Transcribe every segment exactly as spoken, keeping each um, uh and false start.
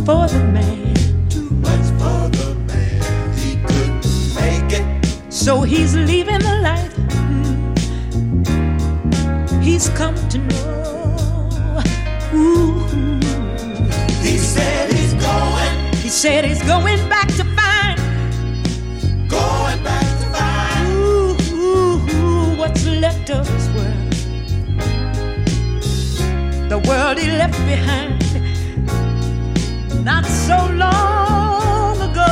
for the man. Too much for the man. He couldn't make it. So he's leaving the life he's come to know. Ooh. He said he's going. He said he's going back to find. Going back to find. Ooh, ooh, ooh, what's left of his world. The world he left behind not so long ago.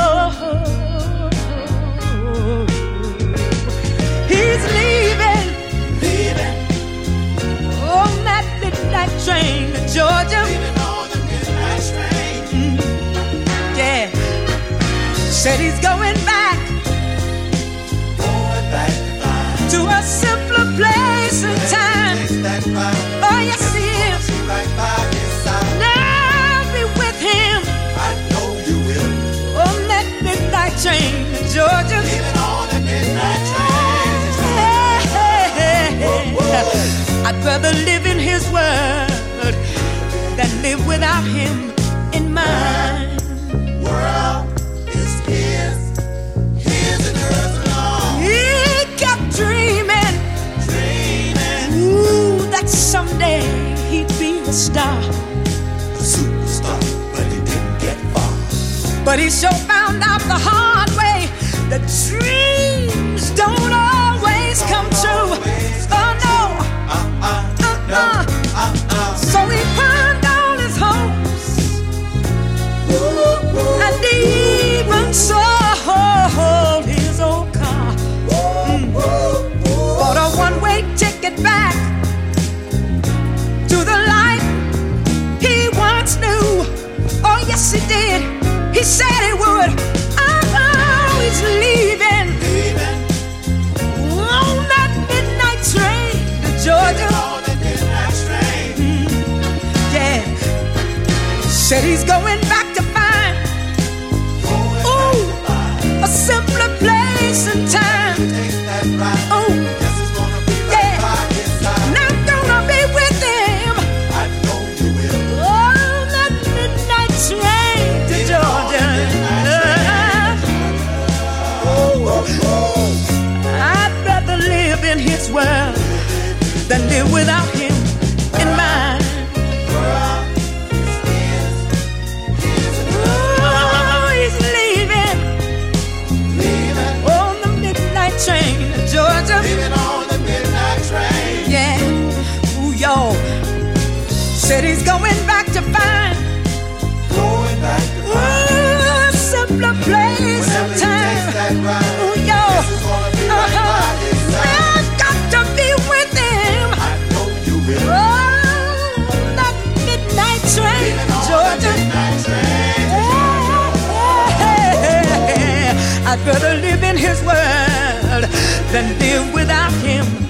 He's leaving, Leaving. on that midnight train to Georgia. Leaving on the midnight train. Mm, yeah, said he's going back Going back to find. to a simpler place and time. Takes that ride. Oh yes he is. Right by his side. Now be with him I know you will. on that midnight train to Georgia. Leaving on the midnight train. Hey, hey, hey, hey. I'd rather live in his world than live without him in mine. World is his. His and hers alone. He kept dreaming, Dreaming. ooh, that someday he'd be a star. A superstar, but he didn't get far. But he sure found out the hard way that dreams don't always come true. Oh no, Uh-uh. No. uh-uh. Uh-uh. So he pawned all his hopes and even sold his old car. Mm. Bought a one-way ticket back to the life he once knew. Oh yes he did. He said he would. Oh, he's leaving Leaving. on that midnight train to Georgia. On the midnight train. Yeah, said he's going back to find, Going ooh, back to find. a simpler place and time. Takes that ride. Oh, Guess it's gonna be right yeah. by his side. And I'm gonna be with him I know you will. on that midnight train to Georgia. I'd rather live in his world than live without him in mine. Oh, he's leaving on the midnight train to Georgia. Leaving on the midnight train. Yeah, ooh, y'all. Said he's going back to find, Going back to find. ooh, a simpler place Whenever and he time. takes that ride. Ooh, y'all. Guess it's gonna be right Uh-huh. by his side. I've got to be with him I know you will. on that midnight train Leaving to on the Georgia. midnight train. I'd rather live in his world than live without him